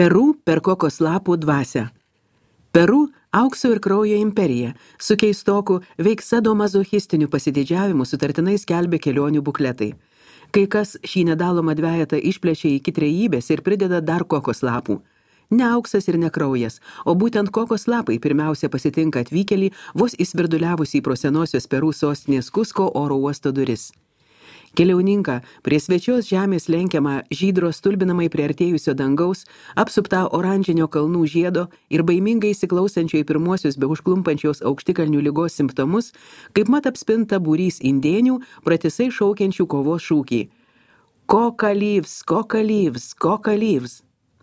Peru per kokos lapų dvasią. Peru aukso ir kraujo imperija, su keistoku veik sadomazochistiniu pasididžiavimu sutartinai skelbė kelionių bukletai. Kai kas šį nedalomą dvejetą išplečia iki trejybės ir prideda dar kokos lapų. Ne auksas ir ne kraujas, o būtent kokos lapai pirmiausia pasitinka atvykėlį vos įsvirduliavusį pro senosios Peru sostinės Kusko oro uosto duris. Keliauninką prie svečios žemės lenkiamą žydro stulbinamai priartėjusio dangaus, apsuptą oranžinio kalnų žiedo ir baimingai įsiklausančio į pirmuosius be užklumpančios aukštikalnių ligos simptomus, kaip mat apspinta būrys indėnių, pratisai šaukiančių kovos šūkį. Coca leaves, coca leaves, coca leaves.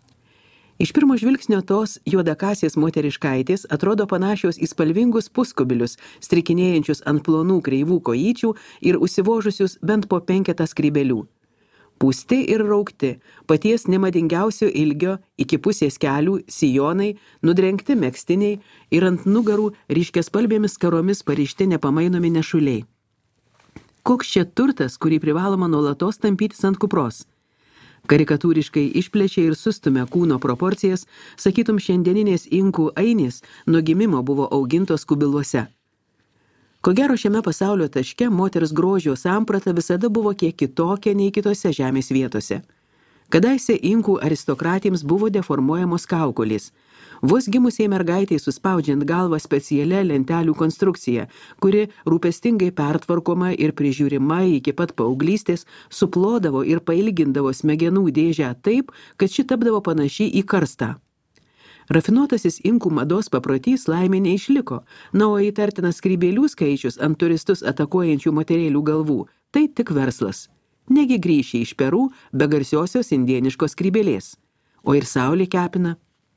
Iš pirmo žvilgsnio tos juodakasės moteriškaitės atrodo panašios į spalvingus puskubilius, strikinėjančius ant plonų kreivų kojyčių ir užsivožusius bent po 5 skrybelių. Pūsti ir raukti, paties nemadingiausio ilgio iki pusės kelių sijonai, nudrengti megztiniai ir ant nugarų ryškiaspalvėmis karomis parišti nepamainomi nešuliai. Koks čia turtas, kurį privaloma nuolatos tampytis ant kupros? Karikatūriškai išplečia ir sustumia kūno proporcijas, sakytum šiandieninės inkų ainės nuo gimimo buvo augintos kubiluose. Ko gero šiame pasaulio taške moters grožio samprata visada buvo kiek kitokia nei kitose žemės vietose. Kadaise inkų aristokratėms buvo deformuojamos kaukolės. Vos gimusiai mergaitei suspaudžiant galvą specialia lentelių konstrukcija, kuri rūpestingai pertvarkoma ir prižiūrima iki pat paauglystės, suplodavo ir pailgindavo smegenų dėžę taip, kad ši tapdavo panaši į karstą. Rafinuotasis inkų mados paprotys laimė neišliko, na o įtartinas skrybėlių skaičius ant turistus atakuojančių moterėlių galvų – tai tik verslas. Negi grįši iš Peru be garsiosios indieniškos skrybėlės. O ir saulė kepina.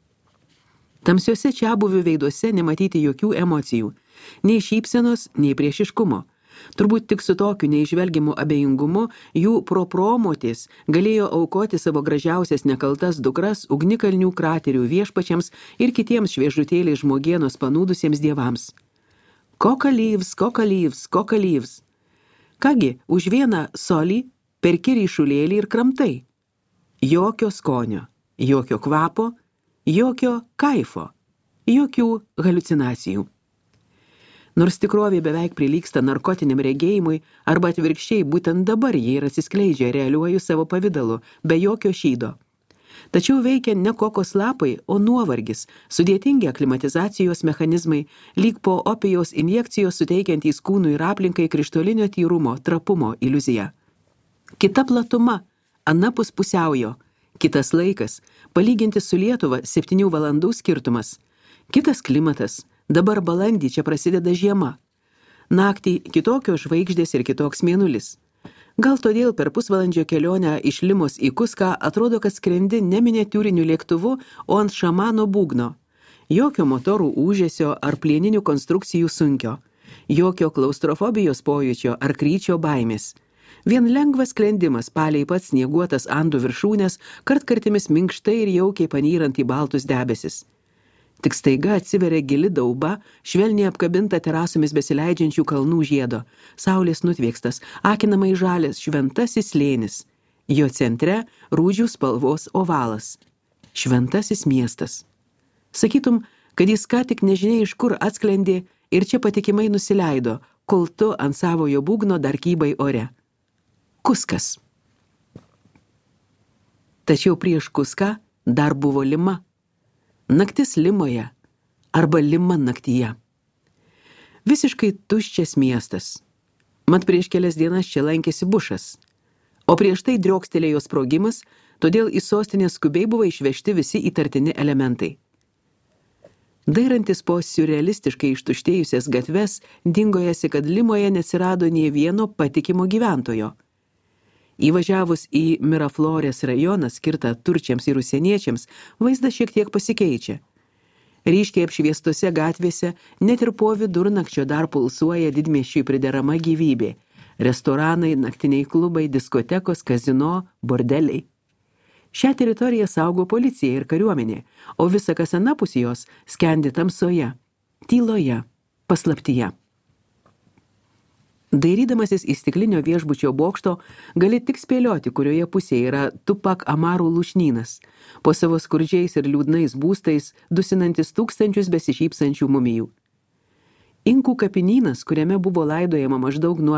Tamsiuose čiabuvių veiduose nematyti jokių emocijų, nei šypsenos, nei priešiškumo. Turbūt tik su tokiu neižvelgiamu abejingumu jų propromotės galėjo aukoti savo gražiausias nekaltas dukras ugnikalnių kraterių viešpačiams ir kitiems šviežutėliai žmogienos panūdusiems dievams. Coca leaves, coca leaves, coca leaves. Kągi, už vieną solį perki ryšulėlį ir kramtai. Jokio skonio, jokio kvapo, jokio kaifo, jokių haliucinacijų. Nors tikrovė beveik prilygsta narkotiniam regėjimui, arba atvirkščiai būtent dabar jie ir atsiskleidžia realiuoju savo pavidalu, be jokio šydo. Tačiau veikia ne kokos lapai, o nuovargis, sudėtingi aklimatizacijos mechanizmai, lyg po opijaus injekcijos suteikiantys kūnui ir aplinkai krištolinio tyrumo, trapumo iliuziją. Kita platuma, anapus pusiaujo, kitas laikas, palyginti su Lietuva 7 valandų skirtumas. Kitas klimatas, dabar balandį čia prasideda žiema. Naktį kitokios žvaigždės ir kitoks mėnulis. Gal todėl per pusvalandžio kelionę iš Limos į Kuską atrodo, kad skrendi ne miniatiūriniu lėktuvu, o ant šamano būgno. Jokio motorų ūžesio ar plieninių konstrukcijų sunkio. Jokio klaustrofobijos pojūčio ar kryčio baimės. Vien lengvas sklendimas palei pats snieguotas Andų viršūnės, kartkartimis minkštai ir jaukiai panyrant į baltus debesis. Tik staiga atsiveria gili dauba, švelniai apkabinta terasomis besileidžiančių kalnų žiedo, saulės nutviekstas, akinamai žalias šventasis slėnis. Jo centre rūdžių spalvos ovalas. Šventasis miestas. Sakytum, kad jis ką tik nežinia iš kur atsklendė ir čia patikimai nusileido, kol tu ant savojo būgno dar kybai ore. Kuskas. Tačiau prieš Kuską dar buvo Lima. Naktis Limoje arba Lima naktyje. Visiškai tuščias miestas. Mat prieš kelias dienas čia lankėsi Bušas. O prieš tai driokstelėjo sprogimas, todėl į sostinę skubiai buvo išvežti visi įtartini elementai. Dairantis po siurrealistiškai ištuštėjusias gatves, dingojasi, kad Limoje neatsirado nė vieno patikimo gyventojo. Įvažiavus į Miraflorės rajoną skirtą turčiams ir užsieniečiams, vaizdas šiek tiek pasikeičia. Ryškiai apšviestose gatvėse net ir po vidurnakčio dar pulsuoja didmiesčiui priderama gyvybė. Restoranai, naktiniai klubai, diskotekos, kazino, bordeliai. Šią teritoriją saugo policija ir kariuomenė, o visa kas anapus jos skendi tamsoje, tyloje, paslaptyje. Dairydamasis į stiklinio viešbučio bokšto, gali tik spėlioti, kurioje pusėje yra Tupac Amaru lūšnynas, po savo skurdžiais ir liūdnais būstais dusinantis tūkstančius besišypsančių mumijų. Inkų kapinynas, kuriame buvo laidojama maždaug nuo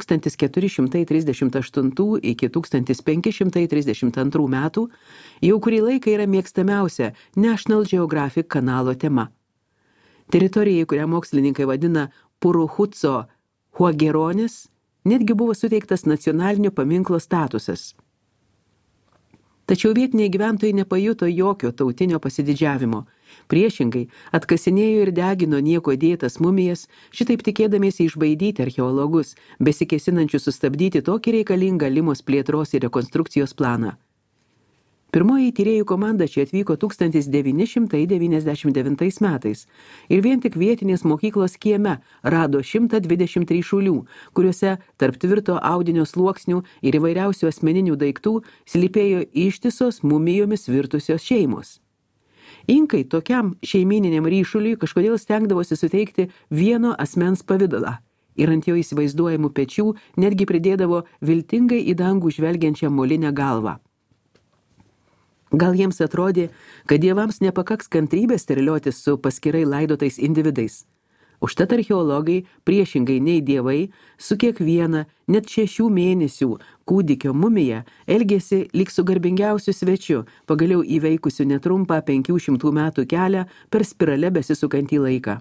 1438 iki 1532 metų, jau kurį laiką yra mėgstamiausia National Geographic kanalo tema. Teritorijai, kurią mokslininkai vadina Puruhutso Huageronis, netgi buvo suteiktas nacionalinio paminklo statusas. Tačiau vietiniai gyventojai nepajuto jokio tautinio pasididžiavimo. Priešingai, atkasinėjo ir degino nieko dėtas mumijas, šitaip tikėdamiesi išbaidyti archeologus, besikėsinančius sustabdyti tokį reikalingą Limos plėtros ir rekonstrukcijos planą. Pirmoji tyrėjų komanda čia atvyko 1999 metais ir vien tik vietinės mokyklos kieme rado 120 ryšulių, kuriuose tarp tvirto audinio sluoksnių ir įvairiausių asmeninių daiktų slypėjo ištisos mumijomis virtusios šeimos. Inkai tokiam šeimininiam ryšuliui kažkodėl stengdavosi suteikti vieno asmens pavidalą ir ant jo įsivaizduojamų pečių netgi pridėdavo viltingai į dangų žvelgiančią molinę galvą. Gal jiems atrodė, kad dievams nepakaks kantrybės terliotis su paskirai laidotais individais. Užtat archeologai, priešingai nei dievai, su kiekviena, net 6 mėnesių kūdikio mumija elgėsi lyg su garbingiausiu svečiu, pagaliau įveikusiu netrumpą 500 metų kelią per spirale besisukantį laiką.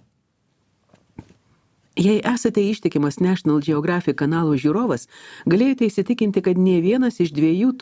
Jei esate ištikimas National Geographic kanalo žiūrovas, galėjote įsitikinti, kad nė vienas iš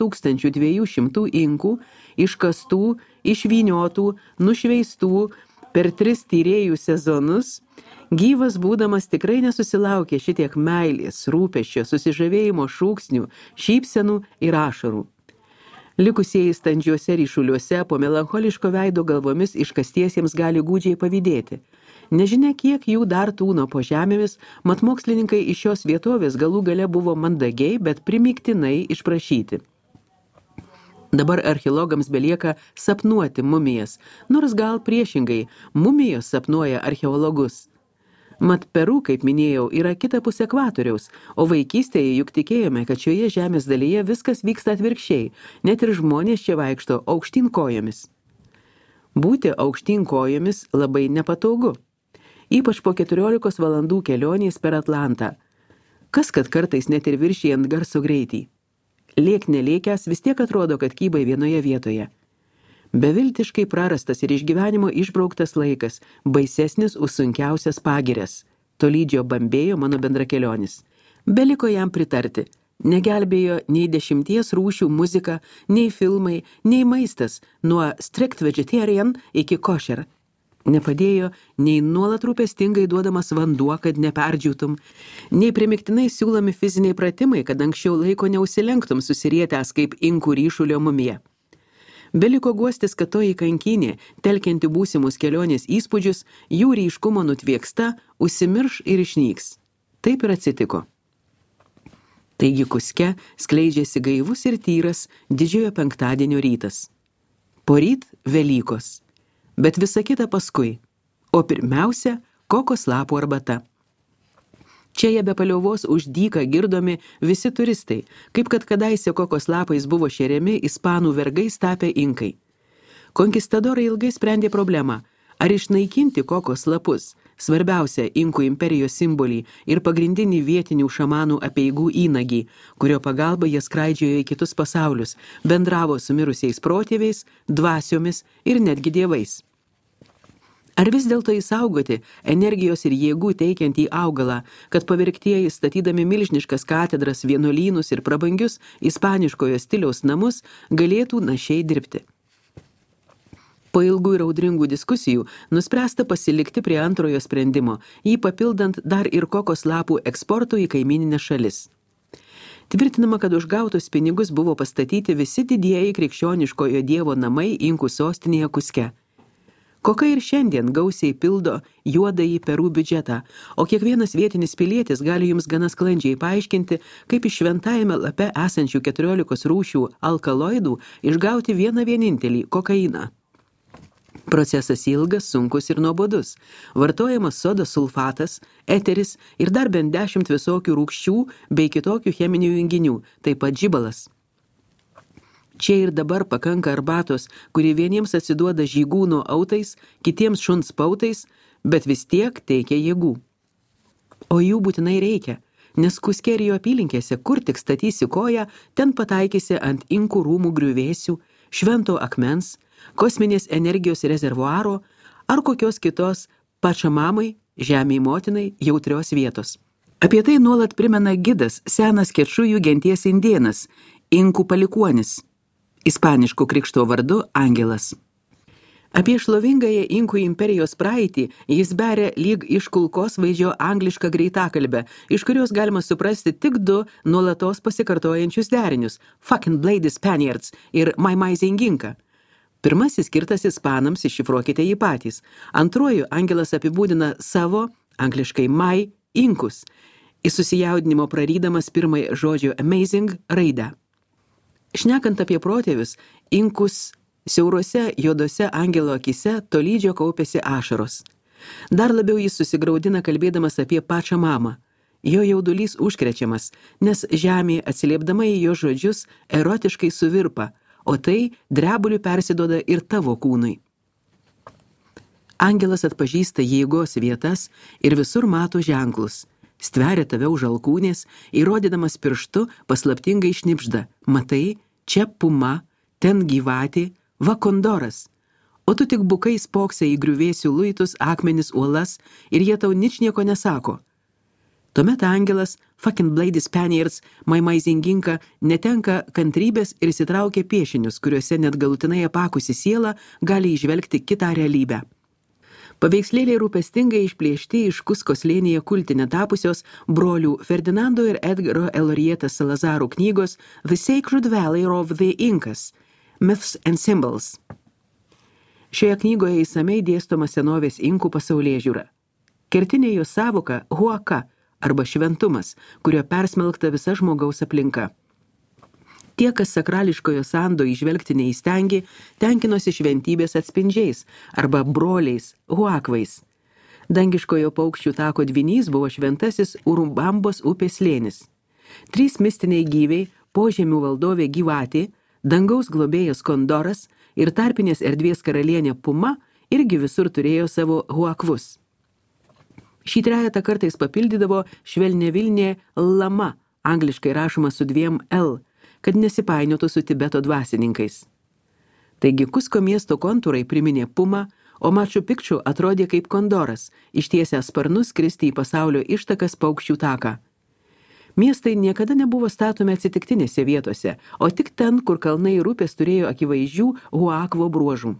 2200 inkų, iškastų, išvyniotų, nušveistų per 3 tyrėjų sezonus, gyvas būdamas tikrai nesusilaukė šitiek meilės, rūpesčio, susižavėjimo šūksnių, šypsenų ir ašarų. Likusieji standžiuose ryšuliuose po melancholiško veido galvomis iškastiesiems gali gūdžiai pavydėti. Nežinia, kiek jų dar tūno po žemėmis, mat mokslininkai iš šios vietovės galų gale buvo mandagiai, bet primygtinai išprašyti. Dabar archeologams belieka sapnuoti mumijas, nors gal priešingai, mumijos sapnuoja archeologus. Mat Peru, kaip minėjau, yra kitapus ekvatoriaus, o vaikystėje juk tikėjome, kad šioje žemės dalyje viskas vyksta atvirkščiai, net ir žmonės čia vaikšto aukštyn kojomis. Būti aukštyn kojomis labai nepatogu. Ypač po 14 valandų kelionės per Atlantą. Kas kad kartais net ir viršijant garso greitį. Lėk nelėkęs vis tiek atrodo, kad kybai vienoje vietoje. Beviltiškai prarastas ir iš gyvenimo išbrauktas laikas, baisesnis už sunkiausias pagirias. Tolydžio bambėjo mano bendrakelionis. Beliko jam pritarti. Negelbėjo nei 10 rūšių muzika, nei filmai, nei maistas, nuo strict vegetarian iki kosher. Nepadėjo nei nuolat rūpestingai duodamas vanduo, kad neperdžiūtum, nei primiktinai siūlomi fiziniai pratimai, kad anksčiau laiko neusilenktum susirietęs kaip inkų ryšulio mumija. Beliko guostis, kad toji kankinė, telkianti būsimus kelionės įspūdžius, jų ryškumo nutvieksta, užsimirš ir išnyks. Taip ir atsitiko. Taigi Kuske skleidžiasi gaivus ir tyras didžiojo penktadienio rytas. Poryt Velykos. Bet visa kita paskui, o pirmiausia kokos lapų arbata. Čia jie be paliovos už dyką girdomi visi turistai, kaip kad kadaise kokos lapais buvo šeriami ispanų vergais tapę inkai. Konkistadorai ilgai sprendė problemą, ar išnaikinti kokos lapus, svarbiausia inkų imperijos simbolį ir pagrindinį vietinių šamanų apeigų įnagį, kurio pagalba jie skraidžiojo į kitus pasaulius, bendravo su mirusiais protėviais, dvasiomis ir netgi dievais. Ar vis dėlto įsaugoti energijos ir jėgų teikiantį augalą, kad pavirktieji statydami milžiniškas katedras, vienuolynus ir prabangius ispaniškojo stiliaus namus galėtų našiai dirbti? Po ilgų ir audringų diskusijų nuspręsta pasilikti prie antrojo sprendimo, jį papildant dar ir kokos lapų eksportų į kaimyninės šalis. Tvirtinama, kad už gautus pinigus buvo pastatyti visi didieji krikščioniškojo dievo namai inkų sostinėje Kuske. Koka ir šiandien gausiai pildo juodąjį Peru biudžetą, o kiekvienas vietinis pilietis gali jums gana sklandžiai paaiškinti, kaip iš šventajame lape esančių 14 rūšių alkaloidų išgauti vieną vienintelį – kokainą. Procesas ilgas, sunkus ir nuobodus. Vartojamas sodo sulfatas, eteris ir dar bent 10 visokių rūgščių bei kitokių cheminių junginių, taip pat žibalas. Čia ir dabar pakanka arbatos, kuri vieniems atsiduoda žygūno autais, kitiems šuns pautais, bet vis tiek teikia jėgų. O jų būtinai reikia, nes Kuskerijo apylinkėse, kur tik statysi koją, ten pataikysi ant inkų rūmų griuvėsių, švento akmens, kosminės energijos rezervuaro ar kokios kitos pačamamai, žemei motinai jautrios vietos. Apie tai nuolat primena gidas, senas kečujų genties indėnas, inkų palikuonis, ispaniškų krikšto vardu Angelas. Apie šlovingąją Inkų imperijos praeitį jis beria lyg iš kulkosvaidžio anglišką greitakalbę, iš kurios galima suprasti tik 2 nuolatos pasikartojančius derinius – fucking bloody Spaniards ir my zinginka. Pirmasis skirtas ispanams, iššifruokite jį patys. Antruoju Angelas apibūdina savo, angliškai my, inkus, į susijaudinimo prarydamas pirmąjį žodžio amazing raidę. Šnekant apie protėvius, inkus siauruose juodose angelo akise tolydžio kaupėsi ašaros. Dar labiau jis susigraudina kalbėdamas apie pačią mamą. Jo jaudulys užkrečiamas, nes žemė atsiliepdama į jo žodžius erotiškai suvirpa, o tai drebuliu persiduoda ir tavo kūnui. Angelas atpažįsta jėgos vietas ir visur mato ženklus. Stveria tave už alkūnės, įrodydamas pirštu paslaptingai šnipžda. Matai, čia puma, ten gyvatė, va kondoras. O tu tik bukai spoksai į griuvėsių luitus, akmenis, uolas ir jie tau ničnieko nesako. Tuomet Angelas, fucking bloody Spaniards, my zinginka, netenka kantrybės ir įsitraukia piešinius, kuriuose net galutinai apakusi siela gali įžvelgti kitą realybę. Paveikslėliai rūpestingai išplėšti iš Kusko slėnyje kultinę tapusios brolių Ferdinando ir Edgaro Elorietas Salazarų knygos The Sacred Valley of the Incas – Myths and Symbols. Šioje knygoje įsamei dėstoma senovės inkų pasaulėžiūra. Kertinė jo savoka – huaka arba šventumas, kurio persmelkta visa žmogaus aplinka. Tie, kas sakrališkojo sando įžvelgti neįstengi, tenkinosi šventybės atspindžiais arba broliais, huakvais. Dangiškojo paukščių tako dvinys buvo šventasis Urumbambos upės slėnis. 3 mistiniai gyviai, požemių valdovė gyvatė, dangaus globėjas kondoras ir tarpinės erdvės karalienė puma irgi visur turėjo savo huakvus. Šį trejetą kartais papildydavo švelnevilnė lama, angliškai rašoma su 2 L, kad nesipainiotų su Tibeto dvasininkais. Taigi Kusko miesto kontūrai priminė pumą, o Maču Pikču atrodė kaip kondoras, ištiesęs sparnus skristi į pasaulio ištakas paukščių taką. Miestai niekada nebuvo statomi atsitiktinėse vietose, o tik ten, kur kalnai ir upės turėjo akivaizdžių huakvo bruožų.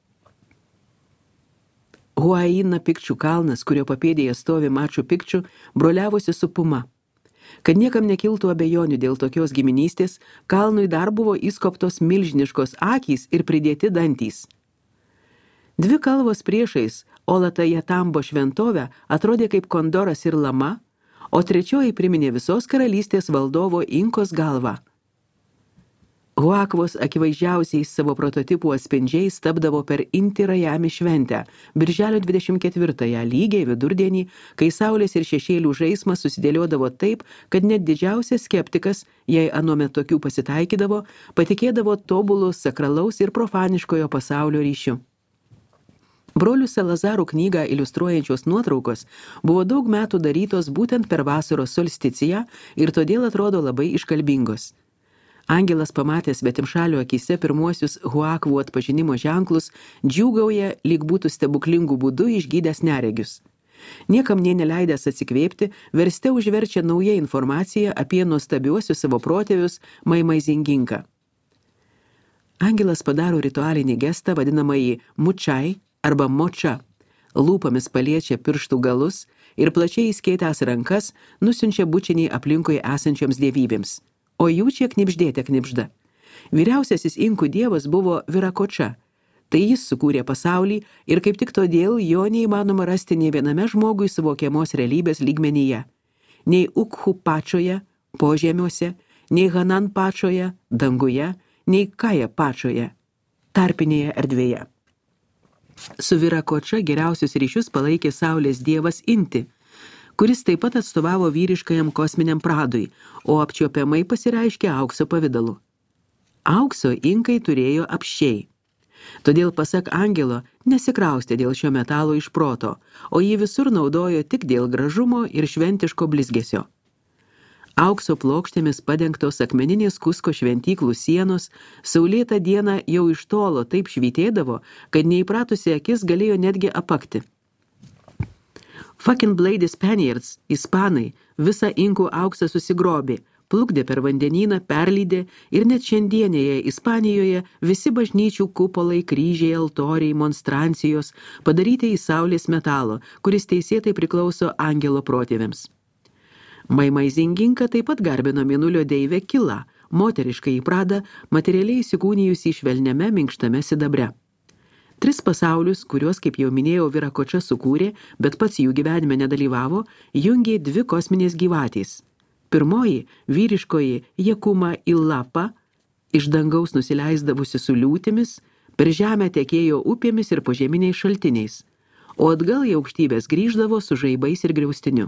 Huaina Pikčių kalnas, kurio papėdėje stovi Maču Pikčiu, broliavosi su puma. Kad niekam nekiltų abejonių dėl tokios giminystės, kalnui dar buvo įskoptos milžiniškos akys ir pridėti dantys. 2 kalvos priešais Olata Jatambo šventovę atrodė kaip kondoras ir lama, o 3 priminė visos karalystės valdovo Inkos galvą. Huakvos akivaizdžiausiais savo prototipų atspindžiais tapdavo per Inti Rajami šventę, birželio 24-ąją lygiai vidurdienį, kai saulės ir šešėlių žaismas susidėliodavo taip, kad net didžiausias skeptikas, jei anuomet tokių pasitaikydavo, patikėdavo tobulų sakralaus ir profaniškojo pasaulio ryšiu. Brolių Salazarų knygą iliustruojančios nuotraukos buvo daug metų darytos būtent per vasaros solsticiją ir todėl atrodo labai iškalbingos. Angelas pamatęs svetimšalio akise pirmuosius huakvų atpažinimo ženklus, džiūgauja, lyg būtų stebuklingų būdų išgydęs neregius. Niekam nė neleidęs atsikvėpti, verste užverčia naują informaciją apie nuostabiuosius savo protėvius my zinginka. Angelas padaro ritualinį gestą vadinamąjį mučai arba moča. Lūpomis paliečia pirštų galus ir plačiai įskėtęs rankas nusiunčia bučinį aplinkoje esančioms dievybėms. O jų čia knibždėte knibžda. Vyriausiasis inkų dievas buvo Virakoča. Tai jis sukūrė pasaulį ir kaip tik todėl jo neįmanoma rasti nei viename žmogui suvokiamos realybės lygmenyje. Nei Ukhu pačioje, požemiuose, nei Hanan pačioje, danguje, nei Kaja pačioje, tarpinėje erdvėje. Su Virakoča geriausius ryšius palaikė saulės dievas Inti, kuris taip pat atstovavo vyriškajam kosminiam pradui, o apčiuopiamai pasireiškė aukso pavidalu. Aukso inkai turėjo apsčiai. Todėl, pasak angelo, nesikraustė dėl šio metalo iš proto, o jį visur naudojo tik dėl gražumo ir šventiško blizgesio. Aukso plokštėmis padengtos akmeninės Kusko šventyklų sienos saulėtą dieną jau iš tolo taip švytėdavo, kad neįpratusi akis galėjo netgi apakti. Fucking Bloody Spaniards, ispanai, visą inkų auksą susigrobė, plukdė per vandenyną, perlydė ir net šiandienėje Ispanijoje visi bažnyčių kupolai, kryžiai, altoriai, monstrancijos padaryti į saulės metalo, kuris teisėtai priklauso angelo protėviams. Maimaizinginka taip pat garbino mėnulio deivę Kilą, moterišką į pradą, materialiai įsikūnijusi švelniame minkštame sidabre. 3 pasaulius, kuriuos, kaip jau minėjau, Virakoča sukūrė, bet pats jų gyvenime nedalyvavo, jungė 2 kosminės gyvatės. Pirmoji, vyriškoji Jakuma Illapa, iš dangaus nusileisdavusi su liūtimis, per žemę tekėjo upėmis ir požeminiais šaltiniais, o atgal į aukštybės grįždavo su žaibais ir griaustiniu.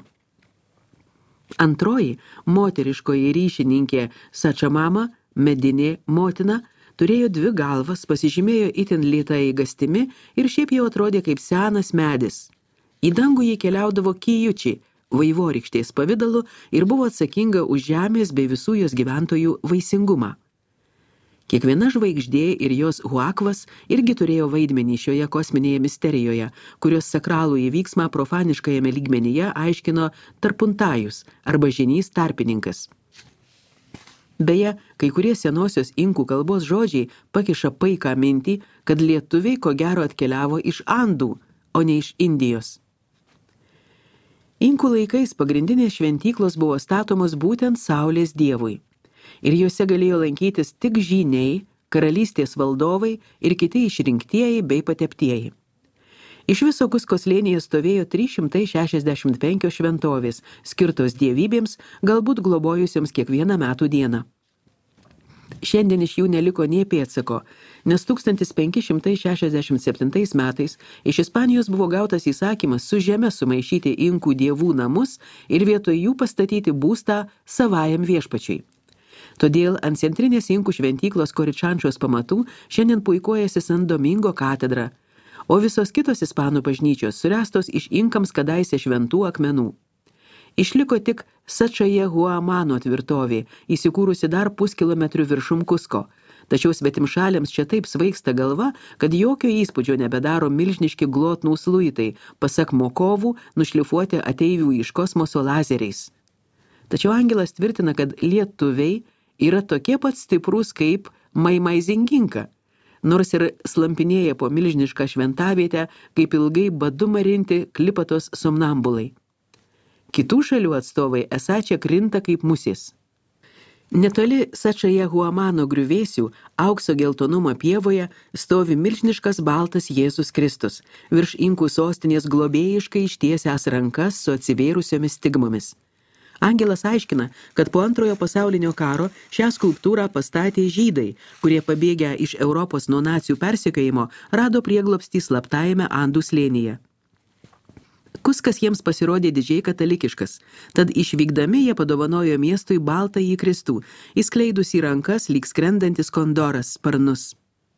Antroji, moteriškoji ryšininkė Sačamama, medinė motina, turėjo 2 galvas, pasižymėjo itin lėta eigastimi ir šiaip jau atrodė kaip senas medis. Į dangų jį keliaudavo Kijuči, vaivorykštės pavidalu, ir buvo atsakinga už žemės bei visų jos gyventojų vaisingumą. Kiekviena žvaigždė ir jos huakvas irgi turėjo vaidmenį šioje kosminėje misterijoje, kurios sakralų įvyksmą profaniškajame lygmenyje aiškino tarpuntajus arba žinys tarpininkas. Beje, kai kurie senosios inkų kalbos žodžiai pakiša paiką mintį, kad lietuviai ko gero atkeliavo iš Andų, o ne iš Indijos. Inkų laikais pagrindinės šventyklos buvo statomos būtent saulės dievui, ir juose galėjo lankytis tik žyniai, karalystės valdovai ir kiti išrinktieji bei pateptieji. Iš viso Kusko slėnyje stovėjo 365 šventovės, skirtos dievybėms, galbūt globojusiems kiekvieną metų dieną. Šiandien iš jų neliko nė pėdsako, nes 1567 metais iš Ispanijos buvo gautas įsakymas su žeme sumaišyti inkų dievų namus ir vietoj jų pastatyti būstą savajam viešpačiui. Todėl ant centrinės inkų šventyklos Koričančios pamatų šiandien puikuojasi San Domingo katedra, o visos kitos ispanų bažnyčios suręstos iš inkams kadaise šventų akmenų. Išliko tik Sačajehuamano tvirtovė, įsikūrusi dar puskilometrių viršum Kusko, tačiau svetimšaliams čia taip svaigsta galva, kad jokio įspūdžio nebedaro milžiniški glotnūs luitai, pasak mokovų, nušlifuoti ateivių iš kosmoso lazeriais. Tačiau angelas tvirtina, kad lietuviai yra tokie pat stiprūs kaip Maimaizinginka, nors ir slampinėja po milžinišką šventavietę, kaip ilgai badu marinti klipatos somnambulai. Kitų šalių atstovai esą čia krinta kaip musės. Netoli Sačajehuamano griuvėsių, aukso geltonumo pievoje, stovi milžiniškas baltas Jėzus Kristus, virš inkų sostinės globėjiškai ištiesęs rankas su atsivėrusiomis stigmomis. Angelas aiškina, kad po Antrojo pasaulinio karo šią skulptūrą pastatė žydai, kurie pabėgę iš Europos nuo nacių persekiojimo rado prieglobstį slaptajame Andų slėnyje. Kuskas jiems pasirodė didžiai katalikiškas, tad išvykdami jie padovanojo miestui baltąjį Kristų, įskleidus į rankas lyg skrendantis kondoras sparnus.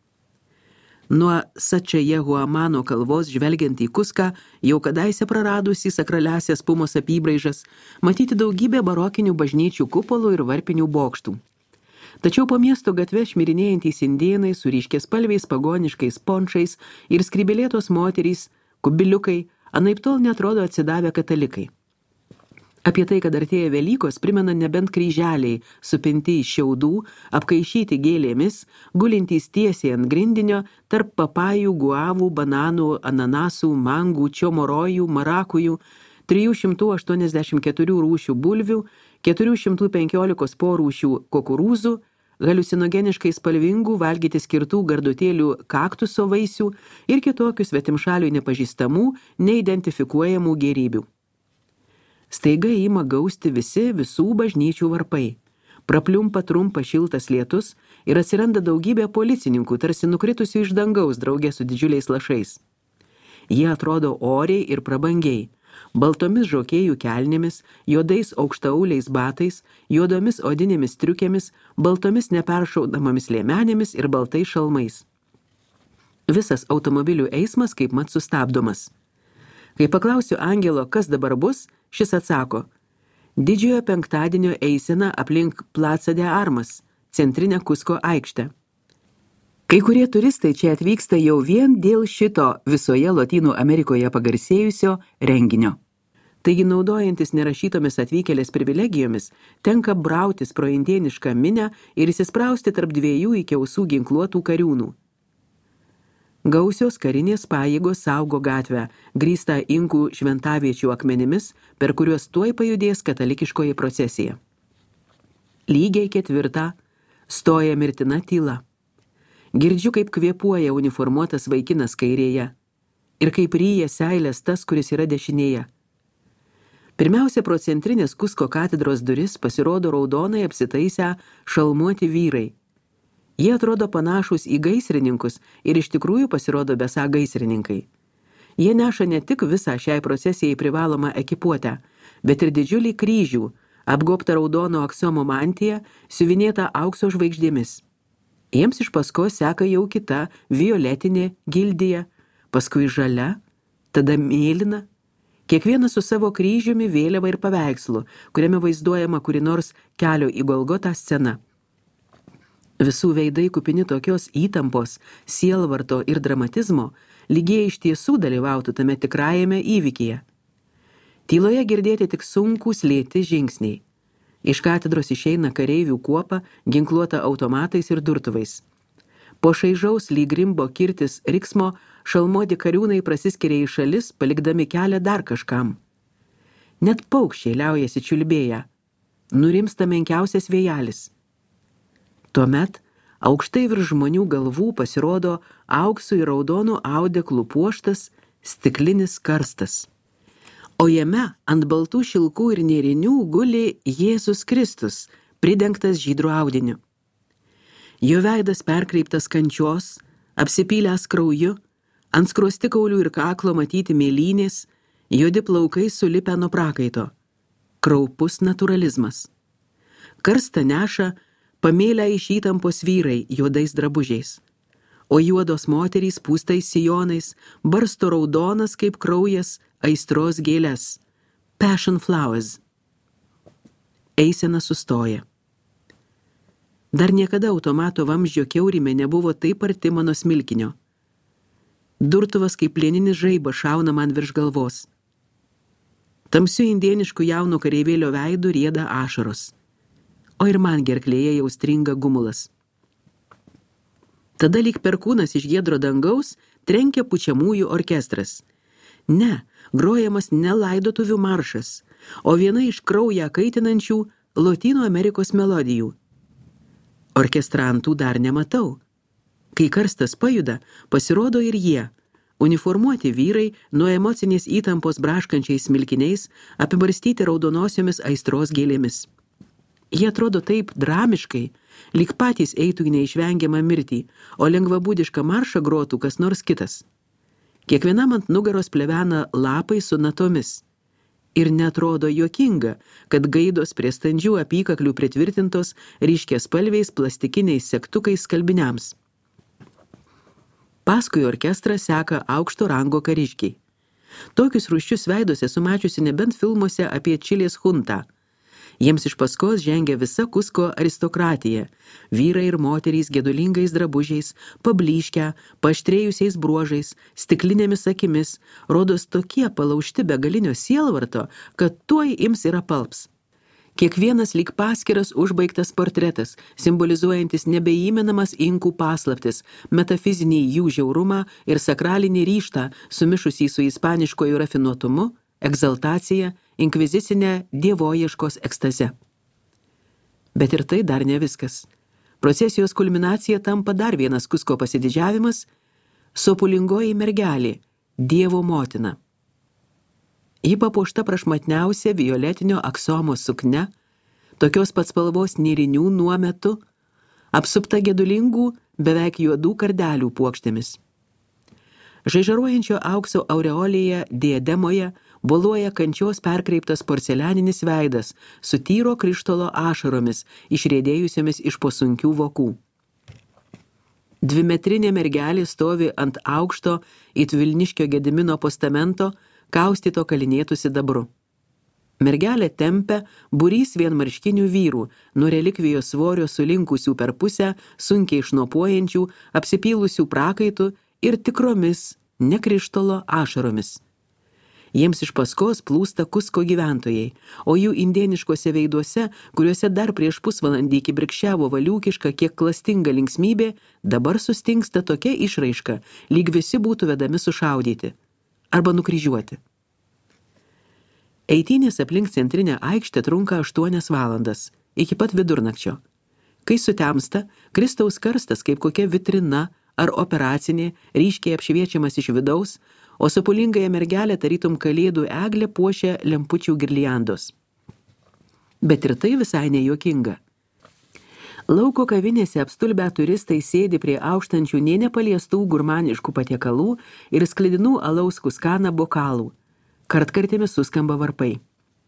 Nuo Sačajehuamano kalvos žvelgiant į Kuską, jau kadaise praradusi sakraliasias Pumos apybraižas, matyti daugybę barokinių bažnyčių kupolų ir varpinių bokštų. Tačiau po miesto gatve šmirinėjantys indėnai su ryškiaspalviais pagoniškais pončais ir skribelėtos moterys, kubiliukai, anaiptol netrodo atsidavę katalikai. Apie tai, kad artėja Velykos, primena nebent kryželiai, supinti iš šiaudų, apkaišyti gėlėmis, gulintys tiesiai ant grindinio, tarp papajų, guavų, bananų, ananasų, mangų, čiomorojų, marakujų, 384 rūšių bulvių, 415 porūšių kukurūzų, haliucinogeniškai spalvingų valgyti skirtų gardutėlių kaktuso vaisių ir kitokių svetimšalių nepažįstamų, neidentifikuojamų gėrybių. Staiga ima gausti visų bažnyčių varpai. Prapliumpa trumpa šiltas lietus ir atsiranda daugybė policininkų, tarsi nukritusių iš dangaus draugė su didžiuliais lašais. Jie atrodo oriai ir prabangiai, baltomis žokėjų kelnėmis, juodais aukštauliais batais, juodomis odinėmis striukėmis, baltomis neperšaudamomis liemenėmis ir baltais šalmais. Visas automobilių eismas kaip mat sustabdomas. Kai paklausiu angelo, kas dabar bus, šis atsako: Didžiojo penktadienio eisena aplink Plaza de Armas, centrinę Kusko aikštę. Kai kurie turistai čia atvyksta jau vien dėl šito visoje Lotynų Amerikoje pagarsėjusio renginio. Taigi, naudojantis nerašytomis atvykėlės privilegijomis, tenka brautis pro indėnišką minę ir įsisprausti tarp dviejų iki ausų ginkluotų kariūnų. Gausios karinės pajėgos saugo gatvę, grįstą inkų šventaviečių akmenimis, per kuriuos tuoj pajudės katalikiškoji procesija. Lygiai 4 stoja mirtina tyla. Girdžiu, kaip kvėpuoja uniformuotas vaikinas kairėje ir kaip ryja seilės tas, kuris yra dešinėje. Pirmiausia, pro centrinės Kusko katedros duris pasirodo raudonai apsitaisę šalmuoti vyrai. Jie atrodo panašus į gaisrininkus ir iš tikrųjų pasirodo besą gaisrininkai. Jie neša ne tik visą šiai procesijai privalomą ekipuotę, bet ir didžiulį kryžių, apgobtą raudono aksomo mantiją, siuvinėtą aukso žvaigždėmis. Jiems iš paskos seka jau kita violetinė gildija, paskui žalia, tada mėlyna, kiekvienas su savo kryžiumi, vėliava ir paveikslu, kuriame vaizduojama kuri nors kelio į Golgotą scena. Visų veidai kupini tokios įtampos, sielvarto ir dramatizmo, lyg jie iš tiesų dalyvautų tame tikrajame įvykyje. Tyloje girdėti tik sunkūs lėti žingsniai. Iš katedros išeina kareivių kuopa, ginkluota automatais ir durtuvais. Po šaižaus lyg rimbo kirtis riksmo šalmuoti kariūnai prasiskiria į šalis, palikdami kelią dar kažkam. Net paukščiai liaujasi čiulbėję. Nurimsta menkiausias vėjelis. Tuomet aukštai virš žmonių galvų pasirodo auksu ir raudonų audeklų puoštas stiklinis karstas. O jame ant baltų šilkų ir nėrinių guli Jėzus Kristus, pridengtas žydru audiniu. Jo veidas perkreiptas kančios, apsipylęs krauju, ant skruostikaulių ir kaklo matyti mėlynės, juodi plaukai sulipę nuo prakaito. Kraupus naturalizmas. Karstą neša pamėlę iš įtampos vyrai juodais drabužiais, o juodos moterys pūstais sijonais barsto raudonas kaip kraujas aistros gėles, passion flowers. Eisena sustoja. Dar niekada automato vamzdžio kiaurime nebuvo taip arti mano smilkinio. Durtuvas kaip plieninis žaibas šauna man virš galvos. Tamsiu indienišku jauno kareivėlio veidu rieda ašaros, o ir man gerklėje jau stringa gumulas. Tada lyg perkūnas iš giedro dangaus trenkia pučiamųjų orkestras. Ne, grojamas ne laidotuvių maršas, o viena iš kraują kaitinančių Lotynų Amerikos melodijų. Orkestrantų dar nematau. Kai karstas pajuda, pasirodo ir jie, uniformuoti vyrai nuo emocinės įtampos braškančiais smilkiniais, apibarstyti raudonosiomis aistros gėlėmis. Jie atrodo taip dramiškai, lyg patys eitų į neišvengiamą mirtį, o lengvabūdišką maršą grotų kas nors kitas. Kiekvienam ant nugaros plevena lapai su natomis. Ir netrodo juokinga, kad gaidos prie standžių apykaklių pritvirtintos ryškiaspalviais plastikiniais segtukais skalbiniams. Paskui orkestrą seka aukšto rango kariškiai. Tokius rūsčius veidus esu mačiusi nebent filmuose apie Čilės chuntą. Jiems iš paskos žengia visa Kusko aristokratija, vyrai ir moterys gedulingais drabužiais, pablyškę, paaštrėjusiais bruožais, stiklinėmis akimis, rodos tokie palaužti begalinio sielvarto, kad tuoj ims ir apalps. Kiekvienas lyg paskiras užbaigtas portretas, simbolizuojantis nebeįmenamas inkų paslaptis, metafizinį jų žiaurumą ir sakralinį ryžtą, sumišusį su ispaniškoju rafinuotumu, egzaltacija, inkvizicinė dievoieškos ekstaze. Bet ir tai dar ne viskas. Procesijos kulminacija tampa dar vienas Kusko pasididžiavimas – sopulingoji mergelė, Dievo motina. Ji papuošta prašmatniausia violetinio aksomo sukne, tokios pats spalvos nėrinių nuometu, apsupta gedulingų, beveik juodų kardelių puokštėmis. Žaižaruojančio aukso aureolėje diademoje boluoja kančios perkreiptas porcelianinis veidas su tyro krištolo ašaromis, išriedėjusiomis iš po sunkių vokų. Dvimetrinė mergelė stovi ant aukšto it Vilniškio Gedimino postamento, kaustyto kalinėtų sidabru. Mergelė tempia būrys vienmarškinių vyrų, nuo relikvijos svorio sulinkusių per pusę, sunkiai šnopuojančių, apsipylusių prakaitų ir tikromis, ne krištolo ašaromis. Jiems iš paskos plūsta Kusko gyventojai, o jų indėniškose veiduose, kuriuose dar prieš pusvalandį kibirkščiavo valiūkiška kiek klastinga linksmybė, dabar sustingsta tokia išraiška, lyg visi būtų vedami sušaudyti arba nukryžiuoti. Eitynės aplink centrinę aikštę trunka 8 valandas, iki pat vidurnakčio. Kai sutemsta, Kristaus karstas kaip kokia vitrina ar operacinė, ryškiai apšviečiamas iš vidaus, o sopulingąją mergelę tarytum kalėdų eglę puošia lempučių girliandos. Bet ir tai visai nejuokinga. Lauko kavinėse apstulbę turistai sėdi prie aukštančių nė nepaliestų gurmaniškų patiekalų ir sklidinų alaus kuskaną bokalų. Kartkartėmis suskamba varpai.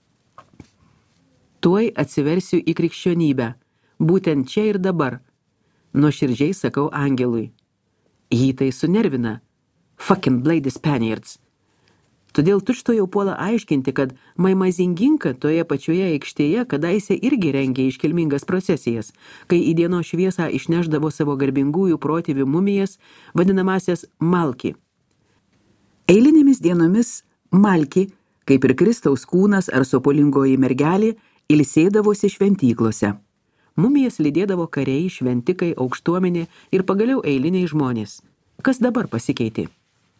Tuoj atsiversiu į krikščionybę, būtent čia ir dabar, nuoširdžiai sakau angelui. Jį tai sunervina. Fucking bloody Spaniards. Todėl tučtuojau puola aiškinti, kad Maimazinginka toje pačioje aikštėje kadaise irgi rengė iškilmingas procesijas, kai į dienos šviesą išneždavo savo garbingųjų protėvių mumijas, vadinamasias Malki. Eilinėmis dienomis Malki, kaip ir Kristaus kūnas ar sopolingoji mergelė, ilsėdavosi šventyklose. Mumijas lydėdavo kariai, šventikai, aukštuomenė ir pagaliau eiliniai žmonės. Kas dabar pasikeitė?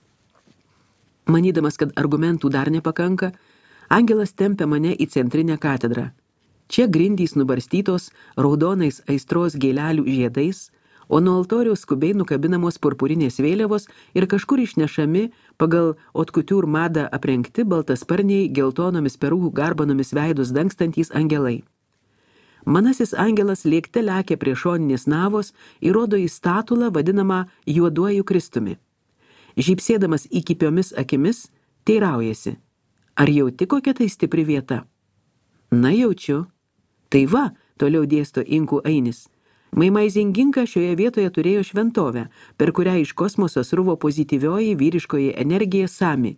Manydamas, kad argumentų dar nepakanka, angelas tempia mane į centrinę katedrą. Čia grindys nubarstytos raudonais aistros gėlelių žiedais, o nuo altoriaus skubiai nukabinamos purpurinės vėliavos ir kažkur išnešami pagal haute couture madą aprengti baltasparniai geltonomis perų garbanomis veidus dangstantys angelai. Manasis angelas lėkte lekia prie šoninės navos ir rodo į statulą vadinamą juoduoju Kristumi. Žypsėdamas įkipiomis akimis, teiraujasi. Ar jauti kokia tai stipri vieta? Na, jaučiu. Tai va, toliau dėsto inkų ainis. Maimaizinginka šioje vietoje turėjo šventovę, per kurią iš kosmoso sruvo pozityvioji vyriškoji energija Sami.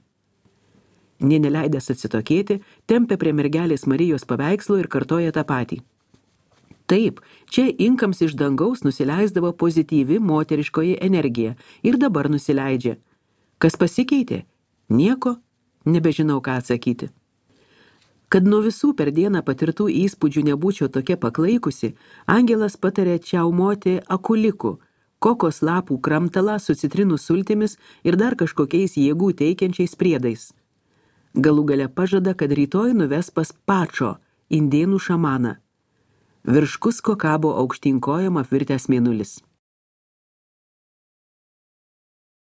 Nė neleidęs atsitokėti, tempia prie mergelės Marijos paveikslo ir kartoja tą patį. Taip, čia inkams iš dangaus nusileisdavo pozityvi moteriškoji energija ir dabar nusileidžia. Kas pasikeitė? Nieko, nebežinau ką atsakyti. Kad nuo visų per dieną patirtų įspūdžių nebūčiau tokia paklaikusi, angelas patarė čiaumoti akuliku, kokos lapų kramtalą su citrinų sultimis ir dar kažkokiais jėgų teikiančiais priedais. Galų gale pažada, kad rytoj nuves pas Pačo, indėnų šamaną. Virš Kusko kabo aukštyn kojom apvirtęs mėnulis.